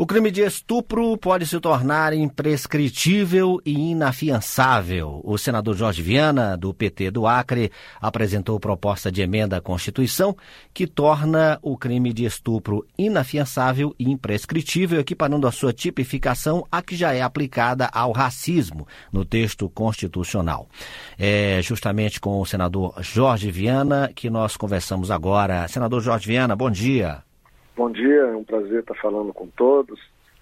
O crime de estupro pode se tornar imprescritível e inafiançável. O senador Jorge Viana, do PT do Acre, apresentou proposta de emenda à Constituição que torna o crime de estupro inafiançável e imprescritível, equiparando a sua tipificação à que já é aplicada ao racismo no texto constitucional. É justamente com o senador Jorge Viana que nós conversamos agora. Senador Jorge Viana, bom dia. Bom dia, é um prazer estar falando com todos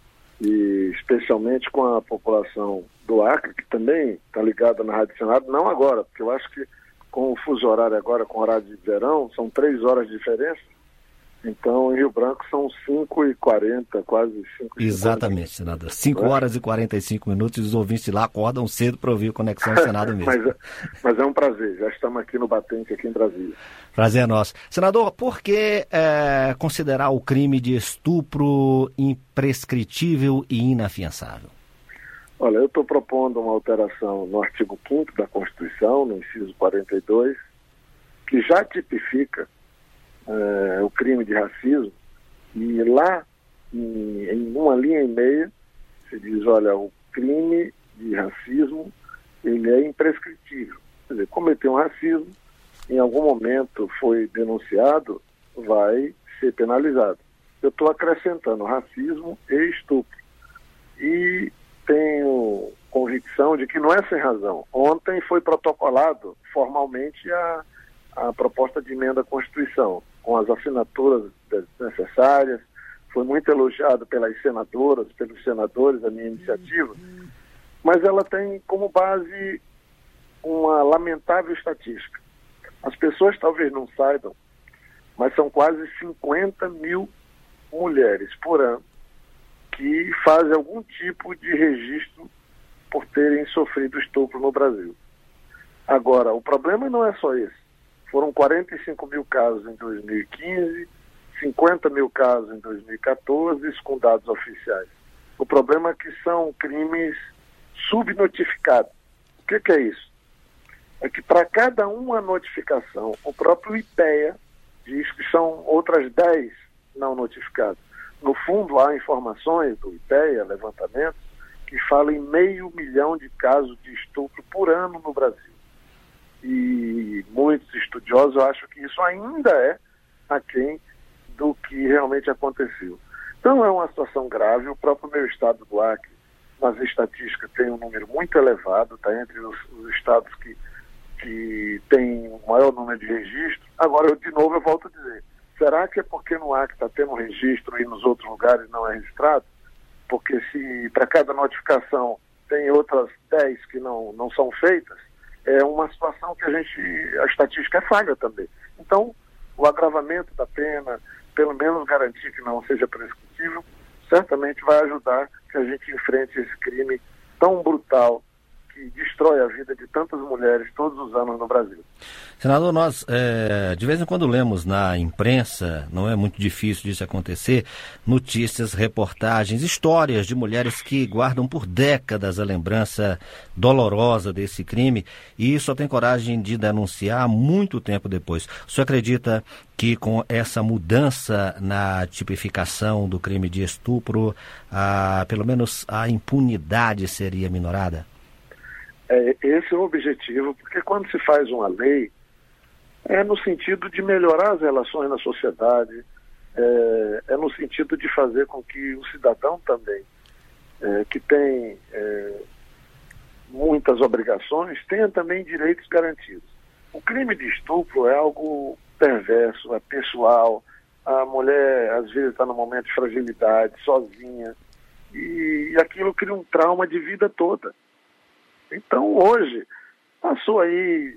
e especialmente com a população do Acre, que também está ligada na Rádio Senado, não agora, porque eu acho que com o fuso horário agora, com o horário de verão, são 3 horas de diferença, então em Rio Branco são 5h40, quase 5h50. Exatamente, senador. 5 horas e 45 minutos e os ouvintes de lá acordam cedo para ouvir o Conexão Senado mesmo. mas é um prazer, já estamos aqui no Batente, aqui em Brasília. Prazer é nosso. Senador, por que considerar o crime de estupro imprescritível e inafiançável? Olha, eu estou propondo uma alteração no artigo 5º da Constituição, no inciso 42, que já tipifica o crime de racismo, e lá, em uma linha e meia, se diz, olha, o crime de racismo, ele é imprescritível. Quer dizer, cometeu um racismo, em algum momento foi denunciado, vai ser penalizado. Eu estou acrescentando racismo e estupro. E tenho convicção de que não é sem razão. Ontem foi protocolado formalmente a proposta de emenda à Constituição, com as assinaturas necessárias. Foi muito elogiado pelas senadoras, pelos senadores, a minha iniciativa, mas ela tem como base uma lamentável estatística. As pessoas talvez não saibam, mas são quase 50 mil mulheres por ano que fazem algum tipo de registro por terem sofrido estupro no Brasil. Agora, o problema não é só esse. Foram 45 mil casos em 2015, 50 mil casos em 2014, isso com dados oficiais. O problema é que são crimes subnotificados. O que é isso? É que para cada uma notificação, o próprio IPEA diz que são outras 10 não notificadas. No fundo, há informações do IPEA, levantamentos, que falam em 500 mil de casos de estupro por ano no Brasil. E muitos estudiosos acham que isso ainda é aquém do que realmente aconteceu. Então é uma situação grave. O próprio meu estado do Acre, nas estatísticas, tem um número muito elevado, está entre os estados que tem o maior número de registros. Agora, de novo, eu volto a dizer, será que é porque no Acre está tendo um registro e nos outros lugares não é registrado? Porque se para cada notificação tem outras 10 que não são feitas, é uma situação que a estatística é falha também. Então, o agravamento da pena, pelo menos garantir que não seja prescritível, certamente vai ajudar que a gente enfrente esse crime tão brutal que destrói a vida de tantas mulheres todos os anos no Brasil. Senador, nós de vez em quando lemos na imprensa, não é muito difícil disso acontecer, notícias, reportagens, histórias de mulheres que guardam por décadas a lembrança dolorosa desse crime e só tem coragem de denunciar muito tempo depois. O senhor acredita que com essa mudança na tipificação do crime de estupro, pelo menos a impunidade seria minorada? Esse é o objetivo, porque quando se faz uma lei, é no sentido de melhorar as relações na sociedade, é no sentido de fazer com que o cidadão também, que tem muitas obrigações, tenha também direitos garantidos. O crime de estupro é algo perverso, é pessoal, a mulher às vezes está num momento de fragilidade, sozinha, e aquilo cria um trauma de vida toda. Então, hoje, passou aí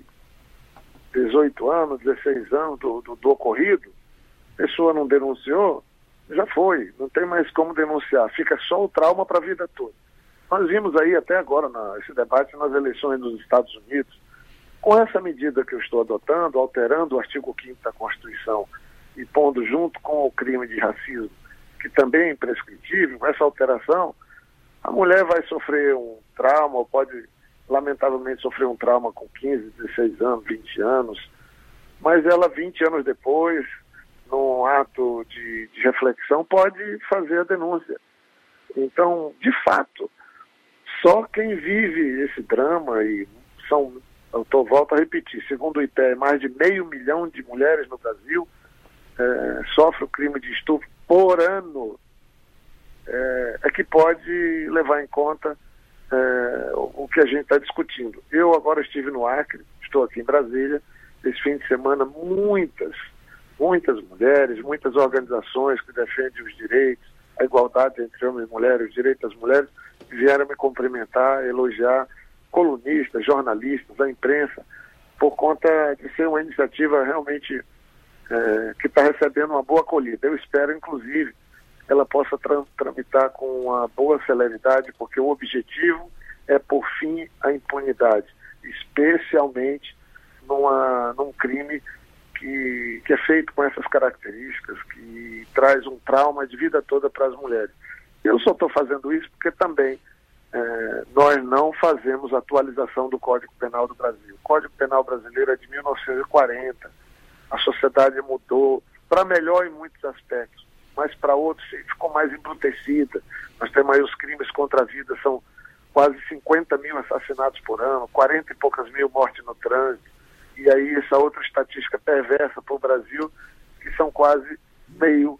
18 anos, 16 anos do ocorrido, a pessoa não denunciou, já foi, não tem mais como denunciar, fica só o trauma para a vida toda. Nós vimos aí até agora esse debate nas eleições dos Estados Unidos, com essa medida que eu estou adotando, alterando o artigo 5º da Constituição e pondo junto com o crime de racismo, que também é imprescritível, com essa alteração, a mulher vai sofrer um trauma, ou pode lamentavelmente sofrer um trauma com 15, 16 anos, 20 anos, mas ela 20 anos depois, num ato de reflexão, pode fazer a denúncia. Então, de fato, só quem vive esse drama, e volto a repetir, segundo o IPEA, mais de 500 mil de mulheres no Brasil sofrem o crime de estupro por ano, é que pode levar em conta o que a gente está discutindo. Eu agora estive no Acre, estou aqui em Brasília, esse fim de semana muitas mulheres, muitas organizações que defendem os direitos, a igualdade entre homens e mulheres, os direitos das mulheres, vieram me cumprimentar, elogiar, colunistas, jornalistas, a imprensa, por conta de ser uma iniciativa realmente que está recebendo uma boa acolhida. Eu espero, inclusive, que ela possa tramitar com uma boa celeridade, porque o objetivo é por fim a impunidade, especialmente num crime que é feito com essas características, que traz um trauma de vida toda para as mulheres. Eu só estou fazendo isso porque também nós não fazemos atualização do Código Penal do Brasil. O Código Penal brasileiro é de 1940. A sociedade mudou para melhor em muitos aspectos, mas para outros ficou mais embrutecida. Nós temos aí os crimes contra a vida, são quase 50 mil assassinatos por ano, 40 e poucas mil mortes no trânsito. E aí essa outra estatística perversa para o Brasil, que são quase meio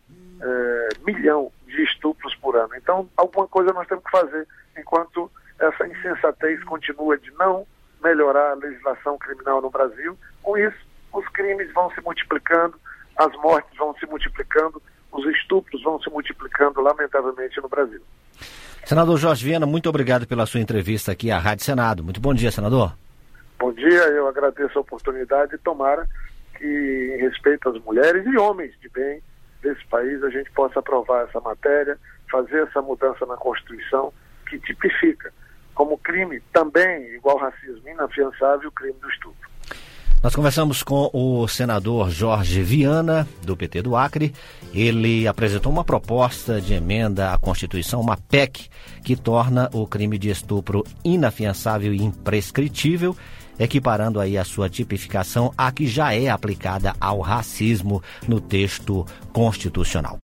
milhão de estupros por ano. Então, alguma coisa nós temos que fazer, enquanto essa insensatez continua de não melhorar a legislação criminal no Brasil. Com isso, os crimes vão se multiplicando, as mortes vão se multiplicando, os estupros vão se multiplicando, lamentavelmente, no Brasil. Senador Jorge Viana, muito obrigado pela sua entrevista aqui à Rádio Senado. Muito bom dia, senador. Bom dia, eu agradeço a oportunidade e tomara que, em respeito às mulheres e homens de bem desse país, a gente possa aprovar essa matéria, fazer essa mudança na Constituição que tipifica como crime também, igual racismo inafiançável, o crime do estupro. Nós conversamos com o senador Jorge Viana, do PT do Acre. Ele apresentou uma proposta de emenda à Constituição, uma PEC, que torna o crime de estupro inafiançável e imprescritível, equiparando aí a sua tipificação à que já é aplicada ao racismo no texto constitucional.